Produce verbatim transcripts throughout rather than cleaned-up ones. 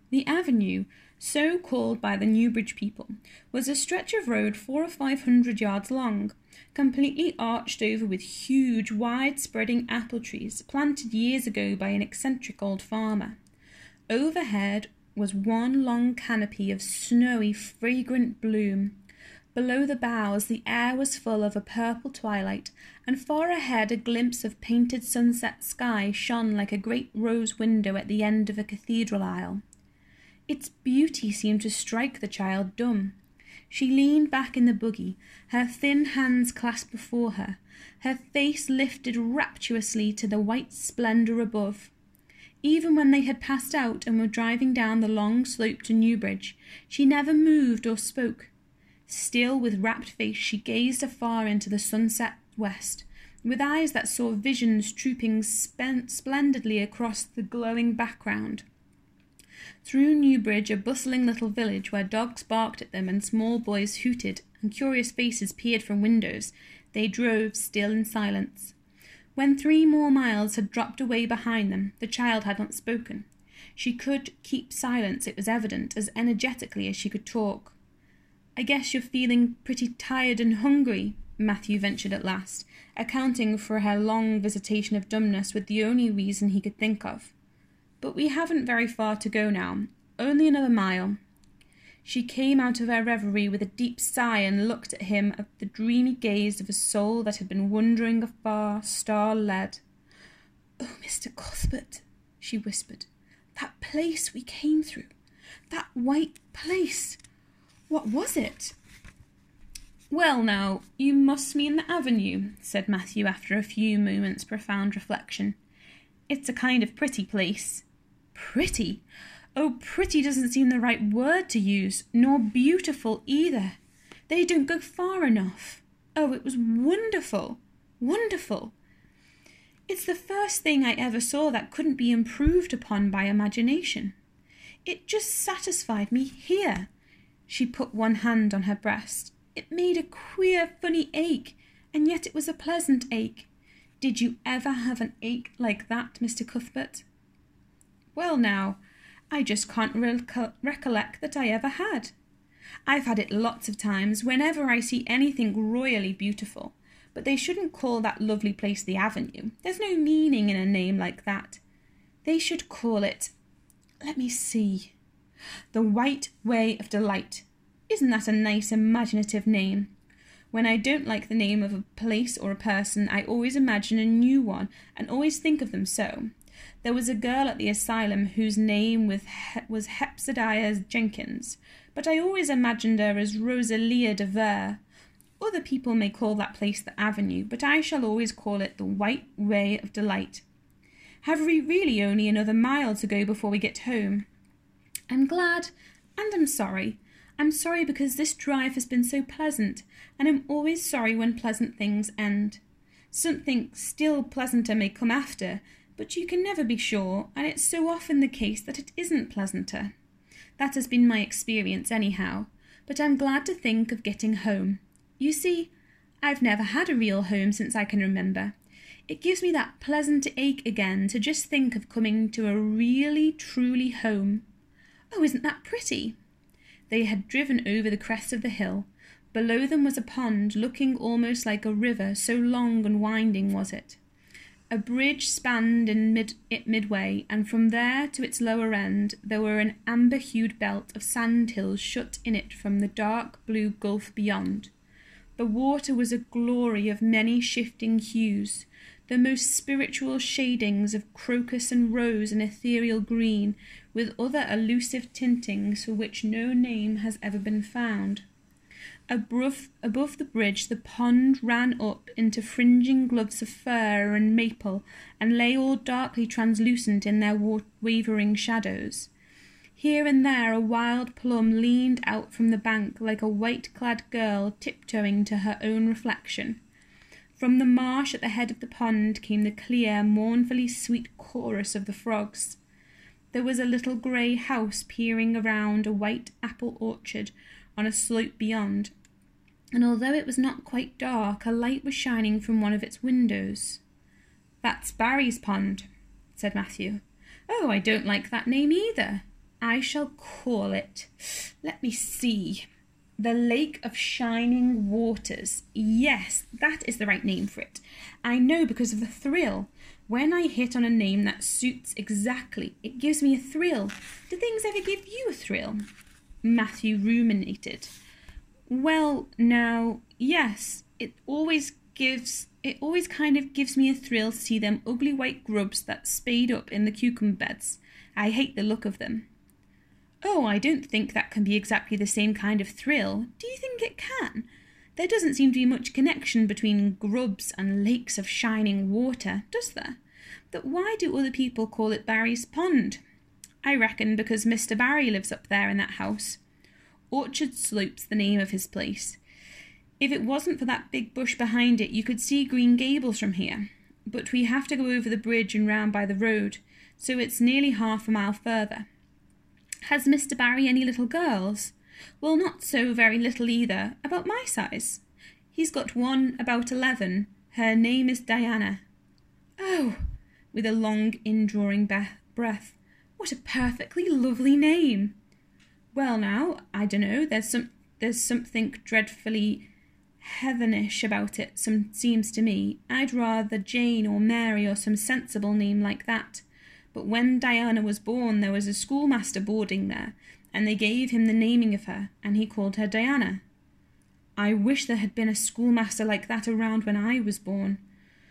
The avenue, so called by the Newbridge people, was a stretch of road four or five hundred yards long, completely arched over with huge, wide-spreading apple trees planted years ago by an eccentric old farmer. Overhead was one long canopy of snowy, fragrant bloom. Below the boughs the air was full of a purple twilight, and far ahead a glimpse of painted sunset sky shone like a great rose window at the end of a cathedral aisle. Its beauty seemed to strike the child dumb. She leaned back in the buggy, her thin hands clasped before her, her face lifted rapturously to the white splendour above. Even when they had passed out and were driving down the long slope to Newbridge, she never moved or spoke. Still with rapt face she gazed afar into the sunset west, with eyes that saw visions trooping spent splendidly across the glowing background. Through Newbridge, a bustling little village where dogs barked at them and small boys hooted and curious faces peered from windows, they drove still in silence. When three more miles had dropped away behind them, the child had not spoken. She could keep silence, it was evident, as energetically as she could talk. "I guess you're feeling pretty tired and hungry," Matthew ventured at last, accounting for her long visitation of dumbness with the only reason he could think of. "But we haven't very far to go now, only another mile." She came out of her reverie with a deep sigh and looked at him with the dreamy gaze of a soul that had been wandering afar, star-led. "Oh, Mister Cuthbert," she whispered, "that place we came through, that white place, what was it?" "Well now, you must mean the avenue," said Matthew after a few moments' profound reflection. "It's a kind of pretty place." "Pretty? Oh, pretty doesn't seem the right word to use, nor beautiful either. They don't go far enough. Oh, it was wonderful, wonderful. It's the first thing I ever saw that couldn't be improved upon by imagination. It just satisfied me here." She put one hand on her breast. "It made a queer, funny ache, and yet it was a pleasant ache. Did you ever have an ache like that, Mister Cuthbert?" "Well now, I just can't reco- recollect that I ever had. I've had it lots of times whenever I see anything royally beautiful, but they shouldn't call that lovely place the Avenue. There's no meaning in a name like that. They should call it, let me see, the White Way of Delight. Isn't that a nice imaginative name? When I don't like the name of a place or a person, I always imagine a new one and always think of them so. There was a girl at the asylum whose name was, he- was Hepzibah Jenkins, but I always imagined her as Rosalia de Vere. Other people may call that place the Avenue, but I shall always call it the White Way of Delight. Have we really only another mile to go before we get home? I'm glad, and I'm sorry. I'm sorry because this drive has been so pleasant, and I'm always sorry when pleasant things end. Something still pleasanter may come after, but you can never be sure, and it's so often the case that it isn't pleasanter. That has been my experience anyhow, but I'm glad to think of getting home. You see, I've never had a real home since I can remember. It gives me that pleasant ache again to just think of coming to a really, truly home. Oh, isn't that pretty? They had driven over the crest of the hill. Below them was a pond, looking almost like a river, so long and winding was it. A bridge spanned in mid, it midway, and from there to its lower end there were an amber-hued belt of sand-hills shut in it from the dark blue gulf beyond. The water was a glory of many shifting hues, the most spiritual shadings of crocus and rose and ethereal green, with other elusive tintings for which no name has ever been found. Above, above the bridge the pond ran up into fringing gloves of fir and maple, and lay all darkly translucent in their wa- wavering shadows. Here and there a wild plum leaned out from the bank like a white-clad girl tiptoeing to her own reflection. From the marsh at the head of the pond came the clear, mournfully sweet chorus of the frogs. There was a little grey house peering around a white apple orchard on a slope beyond, and although it was not quite dark, a light was shining from one of its windows. "That's Barry's Pond," said Matthew. "Oh, I don't like that name either." I shall call it, let me see, the Lake of Shining Waters. Yes, that is the right name for it. I know because of the thrill. When I hit on a name that suits exactly, it gives me a thrill. Do things ever give you a thrill? Matthew ruminated. Well, now, yes, it always gives, it always kind of gives me a thrill to see them ugly white grubs that spade up in the cucumber beds. I hate the look of them. Oh, I don't think that can be exactly the same kind of thrill. Do you think it can? There doesn't seem to be much connection between grubs and lakes of shining water, does there? But why do other people call it Barry's Pond? I reckon because Mister Barry lives up there in that house. Orchard Slope's the name of his place. If it wasn't for that big bush behind it, you could see Green Gables from here. But we have to go over the bridge and round by the road, so it's nearly half a mile further. Has Mister Barry any little girls? Well, not so very little either, about my size. He's got one about eleven. Her name is Diana. Oh, with a long indrawing be- breath, what a perfectly lovely name. Well now, I dunno, there's some there's something dreadfully heathenish about it, some seems to me. I'd rather Jane or Mary or some sensible name like that. But when Diana was born, there was a schoolmaster boarding there, and they gave him the naming of her, and he called her Diana. I wish there had been a schoolmaster like that around when I was born.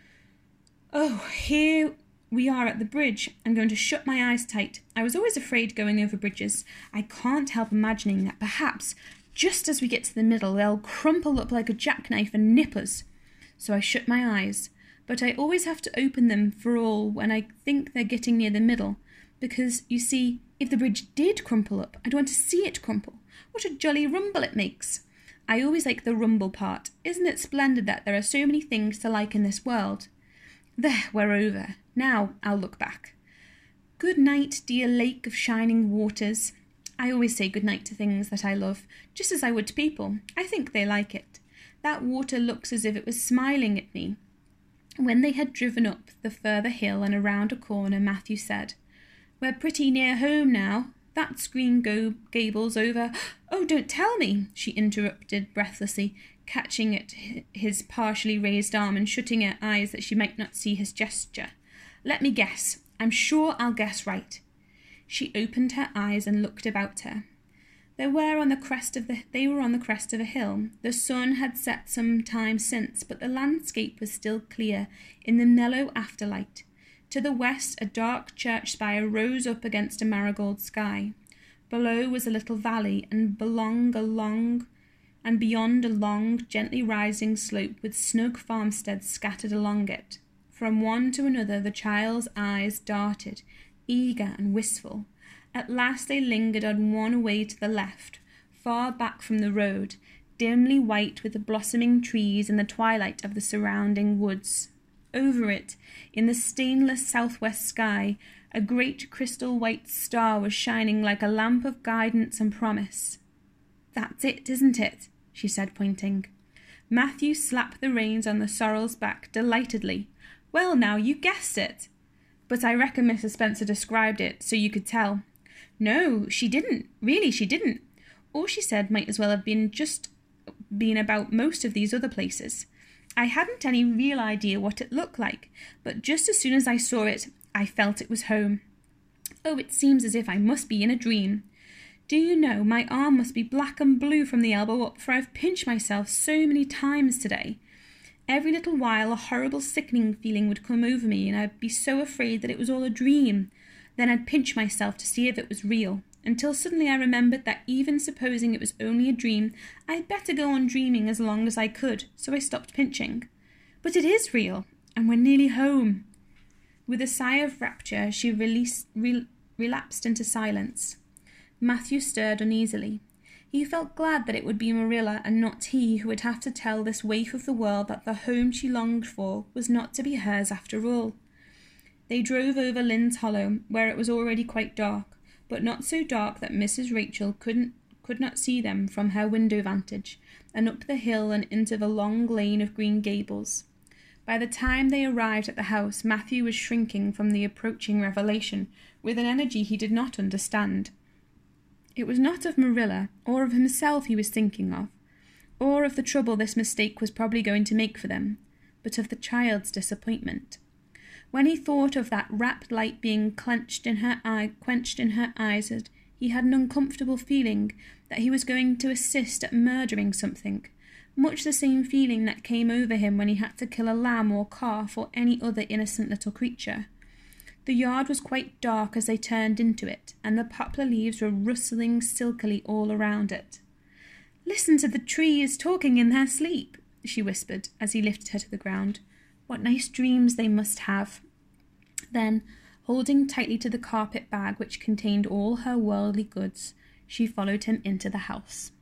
Oh, here we are at the bridge. I'm going to shut my eyes tight. I was always afraid going over bridges. I can't help imagining that perhaps, just as we get to the middle, they'll crumple up like a jackknife and nip us. So I shut my eyes. But I always have to open them for all when I think they're getting near the middle, because, you see, if the bridge did crumple up, I'd want to see it crumple. What a jolly rumble it makes. I always like the rumble part. Isn't it splendid that there are so many things to like in this world? There, we're over. Now I'll look back. Good night, dear Lake of Shining Waters. I always say good night to things that I love, just as I would to people. I think they like it. That water looks as if it was smiling at me. When they had driven up the further hill and around a corner, Matthew said, We're pretty near home now. That's Green Go- Gables over... Oh, don't tell me, she interrupted breathlessly, catching at his partially raised arm and shutting her eyes that she might not see his gesture. Let me guess. I'm sure I'll guess right. She opened her eyes and looked about her. They were on the crest of the they were on the crest of a hill. The sun had set some time since, but the landscape was still clear in the mellow afterlight. To the west, a dark church spire rose up against a marigold sky. Below was a little valley, and belong a long and beyond a long, gently rising slope with snug farmsteads scattered along it. From one to another the child's eyes darted, eager and wistful. At last they lingered on one away to the left, far back from the road, dimly white with the blossoming trees and the twilight of the surrounding woods. Over it, in the stainless southwest sky, a great crystal white star was shining like a lamp of guidance and promise. That's it, isn't it? She said, pointing. Matthew slapped the reins on the sorrel's back delightedly. Well, now, you guessed it. But I reckon Missus Spencer described it so you could tell. No, she didn't. Really, she didn't. All she said might as well have been just been about most of these other places. I hadn't any real idea what it looked like, but just as soon as I saw it, I felt it was home. Oh, it seems as if I must be in a dream. Do you know, my arm must be black and blue from the elbow up, for I've pinched myself so many times today. Every little while a horrible sickening feeling would come over me, and I'd be so afraid that it was all a dream. Then I'd pinch myself to see if it was real, until suddenly I remembered that even supposing it was only a dream, I'd better go on dreaming as long as I could, so I stopped pinching. But it is real, and we're nearly home. With a sigh of rapture, she released, re- relapsed into silence. Matthew stirred uneasily. He felt glad that it would be Marilla and not he who would have to tell this waif of the world that the home she longed for was not to be hers after all. They drove over Lynn's Hollow, where it was already quite dark, but not so dark that Missus Rachel couldn't could not see them from her window vantage, and up the hill and into the long lane of Green Gables. By the time they arrived at the house, Matthew was shrinking from the approaching revelation with an energy he did not understand. It was not of Marilla or of himself he was thinking of, or of the trouble this mistake was probably going to make for them, but of the child's disappointment. When he thought of that rapt light being clenched in her eye, quenched in her eyes, he had an uncomfortable feeling that he was going to assist at murdering something, much the same feeling that came over him when he had to kill a lamb or calf or any other innocent little creature. The yard was quite dark as they turned into it, and the poplar leaves were rustling silkily all around it. "Listen to the trees talking in their sleep," she whispered as he lifted her to the ground. "What nice dreams they must have." Then, holding tightly to the carpet bag which contained all her worldly goods, she followed him into the house.